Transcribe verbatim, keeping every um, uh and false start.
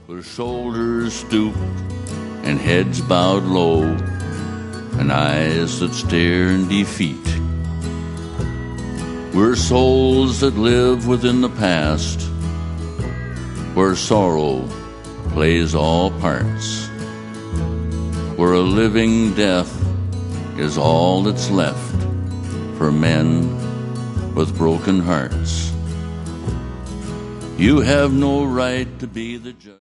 with shoulders stooped and heads bowed low, and eyes that stare in defeat. We're souls that live within the past, where sorrow plays all parts, where a living death is all that's left for men with broken hearts. You have no right to be the judge.